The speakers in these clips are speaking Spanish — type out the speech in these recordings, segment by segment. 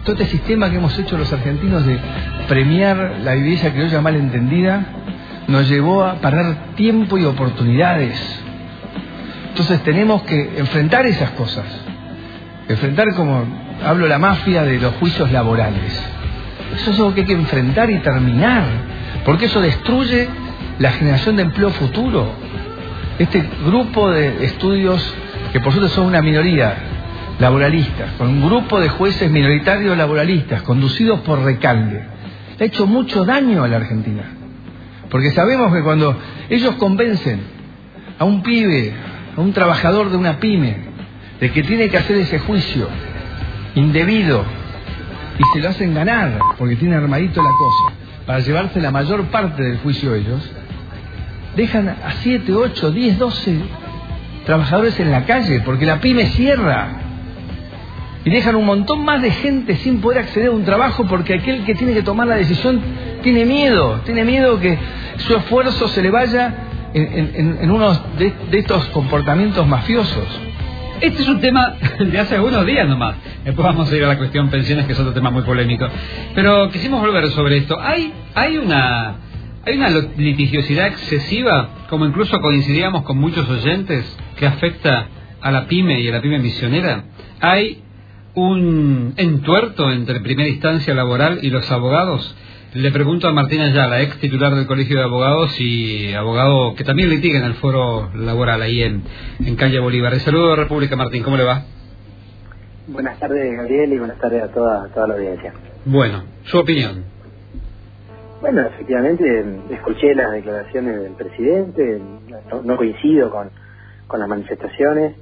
todo este sistema que hemos hecho los argentinos de premiar la viveza criolla mal entendida nos llevó a perder tiempo y oportunidades. Entonces tenemos que enfrentar esas cosas, enfrentar, como hablo, la mafia de los juicios laborales. Eso es algo que hay que enfrentar y terminar, porque eso destruye la generación de empleo futuro. Este grupo de estudios, que por suerte son una minoría, laboralistas, con un grupo de jueces minoritarios laboralistas, conducidos por Recalde, le ha hecho mucho daño a la Argentina. Porque sabemos que cuando ellos convencen a un pibe, a un trabajador de una pyme, de que tiene que hacer ese juicio indebido, y se lo hacen ganar, porque tiene armadito la cosa, para llevarse la mayor parte del juicio ellos, dejan a 7, 8, 10, 12 trabajadores en la calle, porque la pyme cierra. Y dejan un montón más de gente sin poder acceder a un trabajo, porque aquel que tiene que tomar la decisión tiene miedo que su esfuerzo se le vaya en uno de estos comportamientos mafiosos. Este es un tema de hace algunos días nomás. Después vamos a ir a la cuestión pensiones, que es otro tema muy polémico. Pero quisimos volver sobre esto. Hay una litigiosidad excesiva, como incluso coincidíamos con muchos oyentes, que afecta a la pyme y a la pyme misionera. Hay un entuerto entre primera instancia laboral y los abogados. Le pregunto a Martín Ayala, ex titular del Colegio de Abogados y abogado que también litiga en el foro laboral ahí en calle Bolívar. El saludo de República, Martín, ¿cómo le va? Buenas tardes, Gabriel, y buenas tardes a toda la audiencia. Bueno, su opinión. Bueno, efectivamente, escuché las declaraciones del presidente, no coincido con las manifestaciones.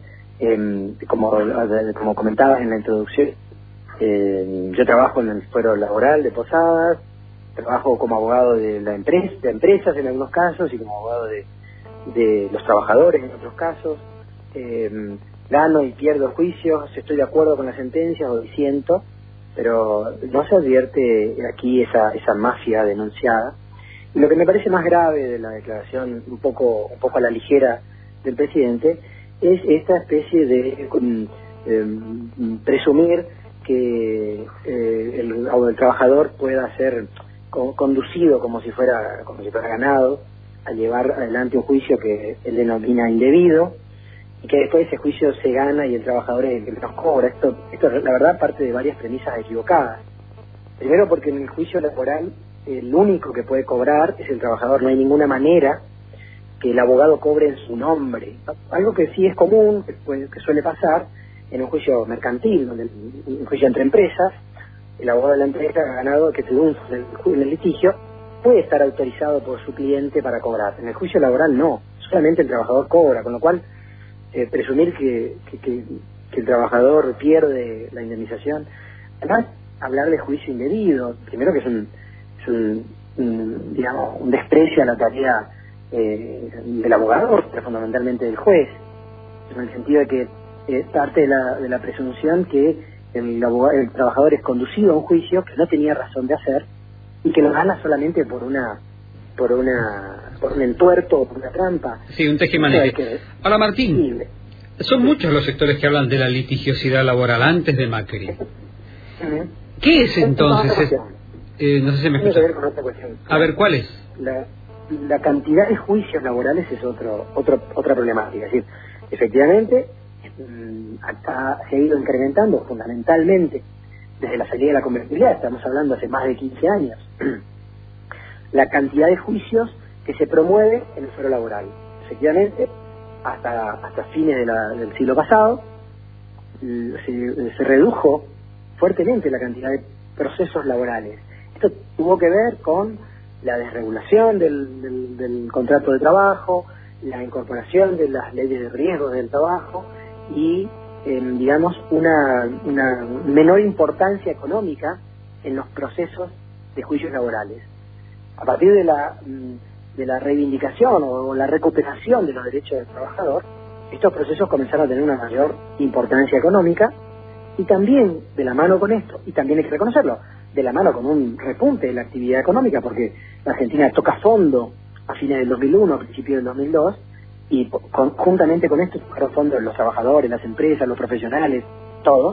Como comentabas en la introducción, yo trabajo en el foro laboral de Posadas, trabajo como abogado de empresas en algunos casos y como abogado de los trabajadores en otros casos. Gano y pierdo juicios, estoy de acuerdo con las sentencias o disiento, pero no se advierte aquí esa mafia denunciada. Y lo que me parece más grave de la declaración, un poco a la ligera del presidente, es esta especie de presumir que el trabajador pueda ser conducido como si fuera ganado a llevar adelante un juicio que él denomina indebido, y que después ese juicio se gana y el trabajador es el que menos cobra. Esto la verdad parte de varias premisas equivocadas. Primero, porque en el juicio laboral el único que puede cobrar es el trabajador. No hay ninguna manera que el abogado cobre en su nombre, algo que sí es común, que suele pasar en un juicio mercantil, donde un juicio entre empresas, el abogado de la empresa ha ganado, que triunfa en el litigio, puede estar autorizado por su cliente para cobrar. En el juicio laboral no, solamente el trabajador cobra, con lo cual presumir que el trabajador pierde la indemnización, además hablar de juicio indebido, primero que es un desprecio a la tarea del abogado, pero fundamentalmente del juez, en el sentido de que parte de la presunción que el trabajador es conducido a un juicio que no tenía razón de hacer y que lo gana solamente por un entuerto o por una trampa. Sí, un tejimaneje. Ahora, Martín, son muchos los sectores que hablan de la litigiosidad laboral antes de Macri. ¿Qué es entonces? No sé si me escucha. A ver, ¿cuál es? La cantidad de juicios laborales es otra problemática. Es decir, efectivamente, se ha ido incrementando fundamentalmente desde la salida de la convertibilidad, estamos hablando hace más de 15 años, la cantidad de juicios que se promueve en el foro laboral. Efectivamente, hasta fines del siglo pasado, se redujo fuertemente la cantidad de procesos laborales. Esto tuvo que ver con la desregulación del contrato de trabajo, la incorporación de las leyes de riesgo del trabajo y, una menor importancia económica en los procesos de juicios laborales. A partir de la reivindicación o la recuperación de los derechos del trabajador, estos procesos comenzaron a tener una mayor importancia económica y también de la mano con esto, y también hay que reconocerlo, de la mano con un repunte de la actividad económica, porque la Argentina toca fondo a fines del 2001, a principios del 2002, y juntamente con esto tocaron fondo los trabajadores, las empresas, los profesionales, todos,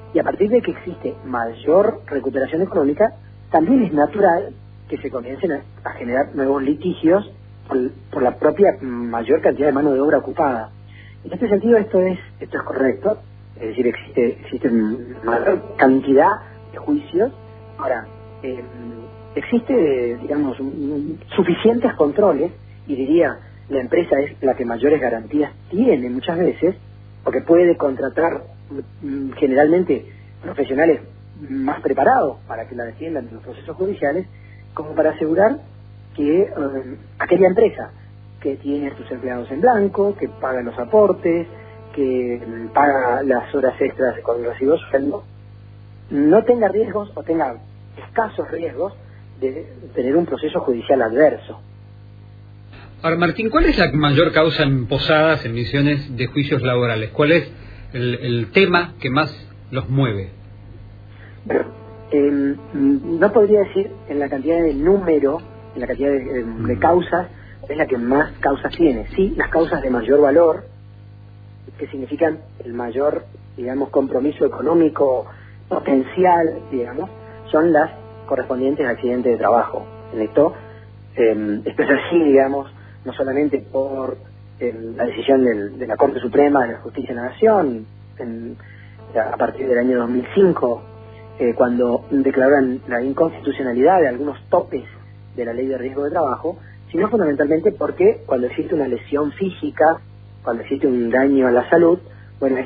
Y a partir de que existe mayor recuperación económica, también es natural que se comiencen a generar nuevos litigios por la propia mayor cantidad de mano de obra ocupada. En este sentido esto es correcto, es decir, existe mayor cantidad de juicios. Ahora, existe, digamos, suficientes controles, y diría, la empresa es la que mayores garantías tiene muchas veces, porque puede contratar generalmente profesionales más preparados para que la defiendan en los procesos judiciales, como para asegurar que aquella empresa que tiene a sus empleados en blanco, que paga los aportes, que paga las horas extras con el recibo de sueldo, no tenga riesgos o tenga escasos riesgos de tener un proceso judicial adverso. Ahora, Martín, ¿cuál es la mayor causa en Posadas, en Misiones, de juicios laborales? ¿Cuál es el tema que más los mueve? Bueno, no podría decir en la cantidad de número, en la cantidad de causas, es la que más causas tiene. Sí, las causas de mayor valor, que significan el mayor, digamos, compromiso económico potencial, digamos, son las correspondientes a accidentes de trabajo. En esto es así, digamos, no solamente por la decisión de la Corte Suprema de la Justicia de la Nación a partir del año 2005, cuando declararon la inconstitucionalidad de algunos topes de la Ley de Riesgo de Trabajo, sino fundamentalmente porque cuando existe una lesión física, cuando existe un daño a la salud, bueno,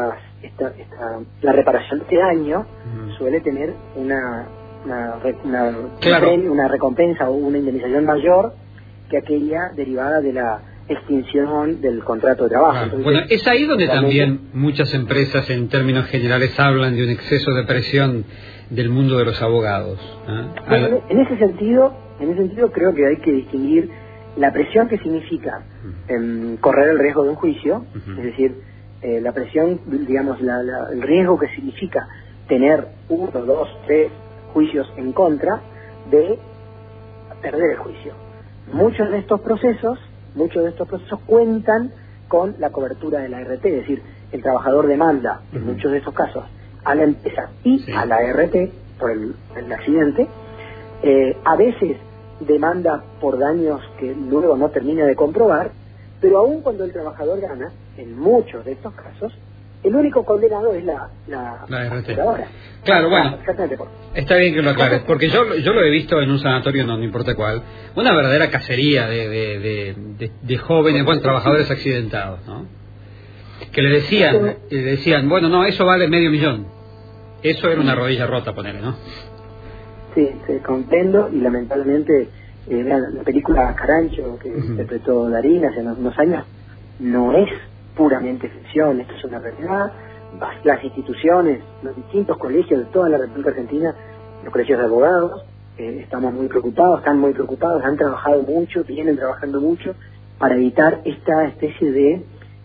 la reparación de este daño suele tener una recompensa o una indemnización mayor que aquella derivada de la extinción del contrato de trabajo. Entonces, bueno, es ahí donde también muchas empresas en términos generales hablan de un exceso de presión del mundo de los abogados. Bueno, en ese sentido creo que hay que distinguir la presión que significa correr el riesgo de un juicio, es decir, la presión, digamos, el riesgo que significa tener 1, 2, 3 juicios en contra de perder el juicio. Muchos de estos procesos cuentan con la cobertura de la ART, es decir, el trabajador demanda en muchos de estos casos a la empresa y a la ART por el accidente, a veces demanda por daños que luego no termina de comprobar, pero aún cuando el trabajador gana, en muchos de estos casos, el único condenado es la aseguradora. Claro, bueno, está bien que lo aclares, porque yo lo he visto en un sanatorio, no importa cuál, una verdadera cacería de jóvenes, bueno, trabajadores accidentados, ¿no? Que le decían, bueno, no, eso vale $500,000. Eso era una rodilla rota, ponele, ¿no? Sí, comprendo, y lamentablemente la película Carancho, que interpretó Darín hace unos años, no es puramente ficción, esto es una realidad. Las instituciones, los distintos colegios de toda la República Argentina, los colegios de abogados, están muy preocupados, han trabajado mucho, vienen trabajando mucho para evitar esta especie de,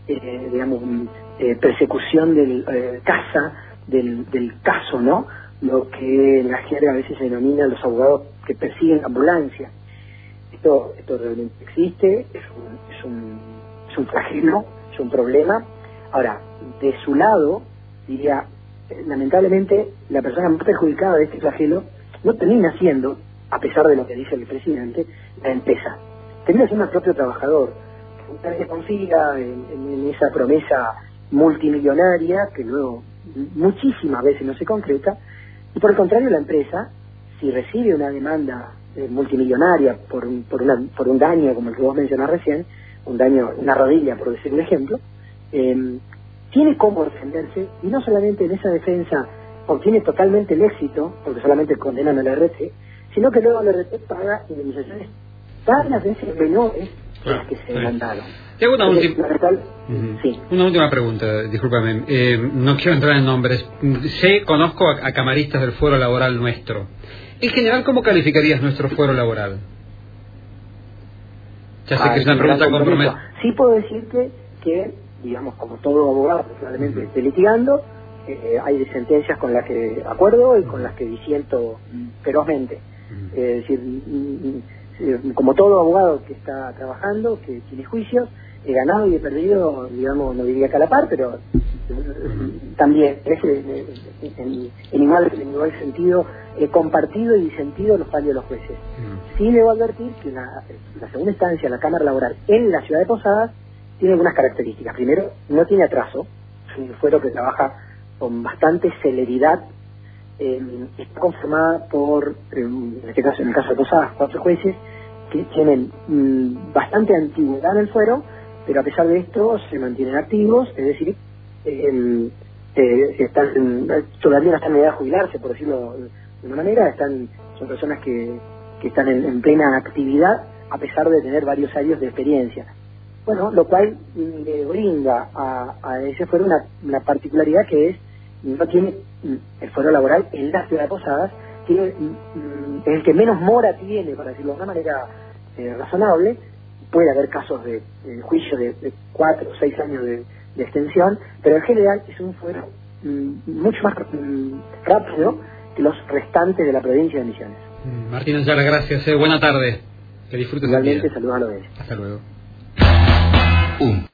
persecución del caso, ¿no? Lo que en la jerga a veces se denomina los abogados que persiguen ambulancia. Esto realmente existe, es un flagelo, es un problema. Ahora, de su lado, diría, lamentablemente, la persona más perjudicada de este flagelo no termina siendo, a pesar de lo que dice el presidente, la empresa. Termina siendo el propio trabajador, que confía en esa promesa multimillonaria que luego muchísimas veces no se concreta, y por el contrario la empresa, si recibe una demanda multimillonaria por un daño como el que vos mencionás recién, un daño, una rodilla por decir un ejemplo, tiene cómo defenderse, y no solamente en esa defensa obtiene totalmente el éxito, porque solamente condenan a la RT, sino que luego la RT paga indemnizaciones varias veces menores que las que se demandaron. Tengo una una última pregunta, discúlpame, no quiero entrar en nombres. Conozco a camaristas del fuero laboral nuestro. En general, ¿cómo calificarías nuestro fuero laboral? Ya sé que es una pregunta comprometida. Sí puedo decirte que, digamos, como todo abogado probablemente esté litigando, hay sentencias con las que acuerdo y con las que disiento ferozmente. Es decir, como todo abogado que está trabajando, que tiene juicios, he ganado y he perdido, digamos, no diría que a la par, pero también en igual sentido compartido y disentido los fallos de los jueces. Sí debo advertir que la segunda instancia, la Cámara Laboral en la ciudad de Posadas, tiene algunas características. Primero, no tiene atraso, es un fuero que trabaja con bastante celeridad. Está conformada por, en el caso de Posadas, 4 jueces que tienen bastante antigüedad en el fuero, pero a pesar de esto se mantienen activos, es decir, todavía no están en edad de jubilarse, por decirlo de una manera. Son personas que están en plena actividad a pesar de tener varios años de experiencia. Bueno, lo cual le brinda a ese fuero una particularidad, que es no tiene el fuero laboral en la ciudad de Posadas, es el que menos mora tiene, para decirlo de una manera razonable. Puede haber casos de juicio de 4 o 6 años de extensión, pero en general es un fuero mucho más rápido que los restantes de la provincia de Misiones. Martín Ayala, gracias. Buena tarde. Que disfrutes. Igualmente, saludos a los demás. Hasta luego.